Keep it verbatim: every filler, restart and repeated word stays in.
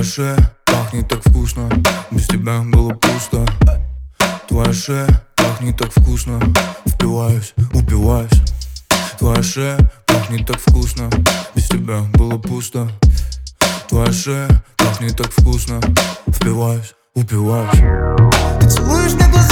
шея пахнет так вкусно, без тебя было пусто. Твоя шея пахнет так вкусно, впиваюсь, упиваюсь. Твоя шея пахнет так вкусно, без тебя было пусто. Твоя шея пахнет так вкусно, впиваюсь, упиваюсь. Ты целуешь мне глаза,